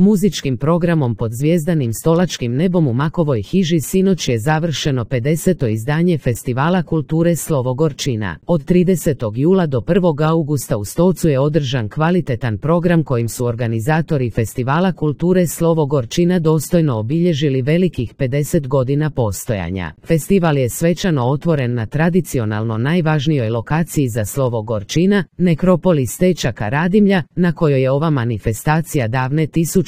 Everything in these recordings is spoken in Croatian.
Muzičkim programom pod zvjezdanim stolačkim nebom u Makovoj hiži sinoć je završeno 50. izdanje Festivala kulture Slovo Gorčina. Od 30. jula do 1. augusta u Stocu je održan kvalitetan program kojim su organizatori Festivala kulture Slovo Gorčina dostojno obilježili velikih 50 godina postojanja. Festival je svečano otvoren na tradicionalno najvažnijoj lokaciji za Slovo Gorčina, nekropoli Stečaka Radimlja, na kojoj je ova manifestacija davne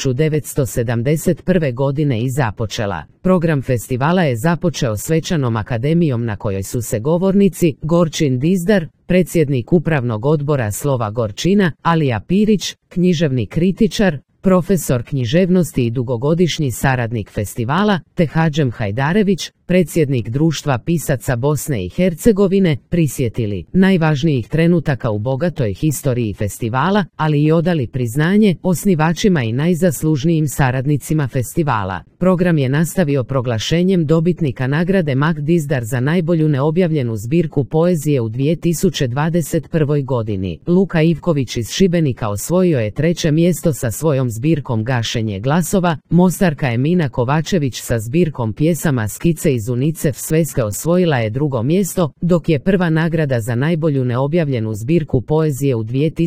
1971. godine i započela. Program festivala je započeo svečanom akademijom na kojoj su se govornici Gorčin Dizdar, predsjednik upravnog odbora Slova Gorčina, Alija Pirić, književni kritičar, profesor književnosti i dugogodišnji saradnik festivala, te Hadžem Hajdarević, predsjednik Društva pisaca Bosne i Hercegovine, prisjetili najvažnijih trenutaka u bogatoj historiji festivala, ali i odali priznanje osnivačima i najzaslužnijim saradnicima festivala. Program je nastavio proglašenjem dobitnika nagrade Mak Dizdar za najbolju neobjavljenu zbirku poezije u 2021. godini. Luka Ivković iz Šibenika osvojio je 3. mjesto sa svojom zbirkom Gašenje glasova, Mostarka Emina Kovačević sa zbirkom pjesama Skice iz UNICEF Sveske osvojila je 2. mjesto, dok je prva nagrada za najbolju neobjavljenu zbirku poezije u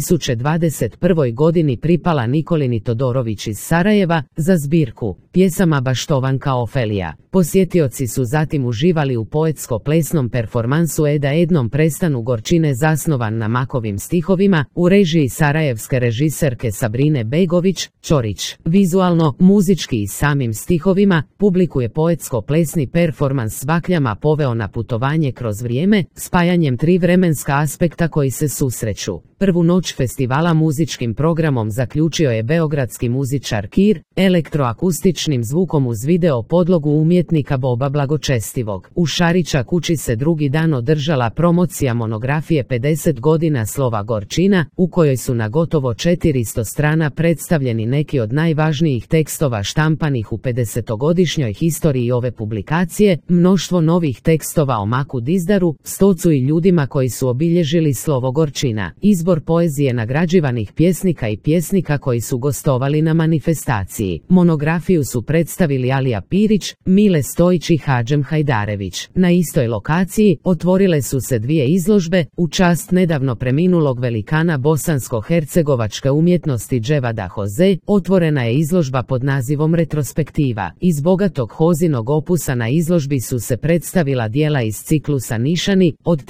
2021. godini pripala Nikolini Todorović iz Sarajeva za zbirku pjesama Baštovanka Ofelija. Posjetioci su zatim uživali u poetsko-plesnom performansu Eda Ednom prestanu Gorčine zasnovan na Makovim stihovima u režiji sarajevske režiserke Sabrine Begović, Ćorić. Vizualno, muzički i samim stihovima, publiku je poetsko-plesni performans s bakljama poveo na putovanje kroz vrijeme, spajanjem 3 vremenska aspekta koji se susreću. Prvu noć festivala muzičkim programom zaključio je beogradski muzičar Kir, elektroakustičnim zvukom uz video podlogu umjetnika Boba Blagočestivog. U Šarića kući se drugi dan održala promocija monografije 50 godina Slova Gorčina, u kojoj su na gotovo 400 strana predstavljeni neki od najvažnijih tekstova štampanih u 50-godišnjoj historiji ove publikacije, mnoštvo novih tekstova o Maku Dizdaru, Stocu i ljudima koji su obilježili Slovo Gorčina. Izbor poezije nagrađivanih pjesnika i pjesnika koji su gostovali na manifestaciji. Monografiju su predstavili Alija Pirić, Mile Stojić i Hadžem Hajdarević. Na istoj lokaciji otvorile su se 2 izložbe, u čast nedavno preminulog velikana bosansko-hercegovačke umjetnosti Dževada Hoze, otvorena je izložba pod nazivom Retrospektiva. Iz bogatog Hozinog opusa na izložbi su se predstavila dijela iz ciklusa Nišani, od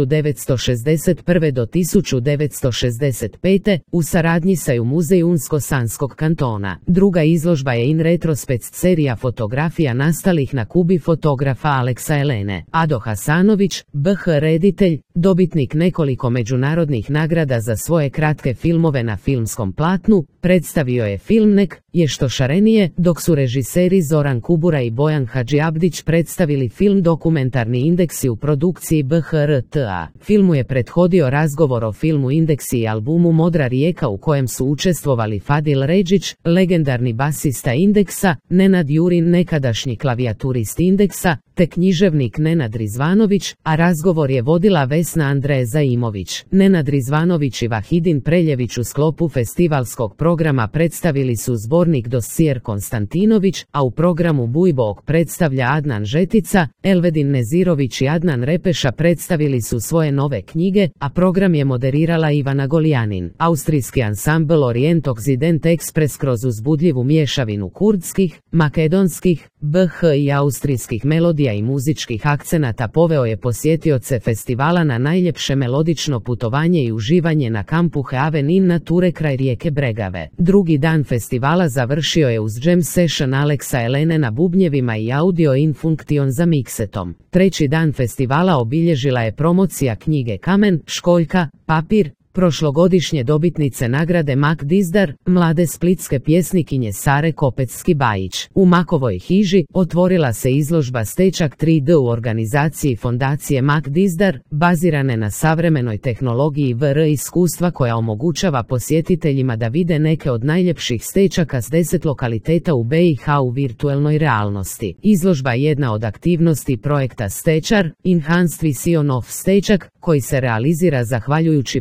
1961. do 1965. u saradnji sa Muzeju Unsko-Sanskog kantona. Druga izložba je in retrospekt serija fotografija nastalih na kubi fotografa Aleksa Elene. Ado Hasanović, BH reditelj, dobitnik nekoliko međunarodnih nagrada za svoje kratke filmove na filmskom platnu, predstavio je film Nek je što šarenije, dok su režiseri Zoran Kubura i Bojan Hadžiabdić predstavili film Dokumentarni indeksi u produkciji BHRTA. Filmu je prethodio razgovor o filmu Indeksi i albumu Modra rijeka u kojem su učestvovali Fadil Redžić, legendarni basista Indeksa, Nenad Jurin, nekadašnji klavijaturist Indeksa, te književnik Nenad Rizvanović, a razgovor je vodila Vesna Andreje Zaimović. Nenad Rizvanović i Vahidin Preljević u sklopu festivalskog programa predstavili su zbornik Doscijer Konstantinović, a u programu Bujbok predstavlja Adnan Žetica, Elvedin Nezirović i Adnan Repeša predstavili su svoje nove knjige, a program je moderirala Ivana Goljanin. Austrijski ansambl Orient Occident Express kroz uzbudljivu mješavinu kurdskih, makedonskih, BH i austrijskih melodija i muzičkih akcenata poveo je posjetioce festivala na najljepše melodično putovanje i uživanje na kampu Heaven Nature kraj rijeke Bregave. Drugi dan festivala završio je uz jam session Aleksa Elene na bubnjevima i audio in funktion za miksetom. Treći dan festivala obilježila je promocija knjige Kamen, školjka, papir, prošlogodišnje dobitnice nagrade Mak Dizdar, mlade splitske pjesnikinje Sare Kopecki-Bajić. U Makovoj hiži otvorila se izložba Stečak 3D u organizaciji Fondacije Mak Dizdar, bazirane na savremenoj tehnologiji VR iskustva koja omogućava posjetiteljima da vide neke od najljepših stečaka s 10 lokaliteta u BiH u virtualnoj realnosti. Izložba je jedna od aktivnosti projekta Stečar, Enhanced Vision of Stečak, koji se realizira zahvaljujući podršci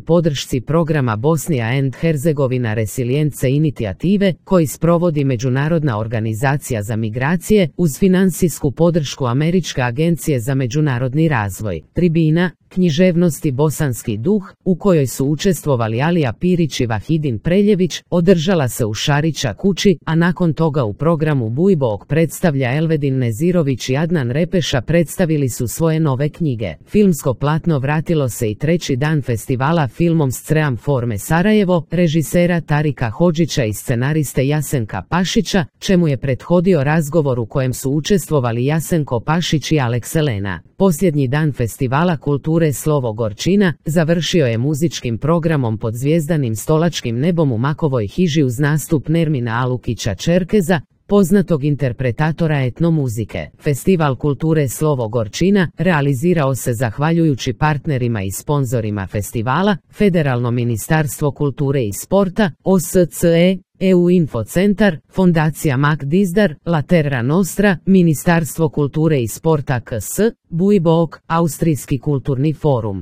podršci programa Bosnia and Herzegovina Resilience inicijative koji sprovodi Međunarodna organizacija za migracije uz financijsku podršku Američke agencije za međunarodni razvoj. Tribina književnosti Bosanski duh, u kojoj su učestvovali Alija Pirić i Vahidin Preljević, održala se u Šarića kući, a nakon toga u programu Bujbok predstavlja Elvedin Nezirović i Adnan Repeša predstavili su svoje nove knjige. Filmsko platno vratilo se i treći dan festivala filmom Scream Forme Sarajevo, režisera Tarika Hodžića i scenariste Jasenka Pašića, čemu je prethodio razgovor u kojem su učestvovali Jasenko Pašić i Aleks Elena. Posljednji dan festivala kulture Slovo Gorčina završio je muzičkim programom pod zvjezdanim stolačkim nebom u Makovoj hiži uz nastup Nermina Alukića Čerkeza, poznatog interpretatora etnomuzike. Festival kulture Slovo Gorčina realizirao se zahvaljujući partnerima i sponzorima festivala, Federalno ministarstvo kulture i sporta, OSCE, EU Info Centar, Fondacija Mac Dizdar, La Terra Nostra, Ministarstvo kulture i sporta KS, Bujbok, Austrijski kulturni forum.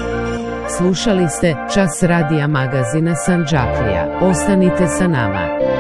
Slušali ste Čas radija magazina Sandžaklija. Ostanite sa nama.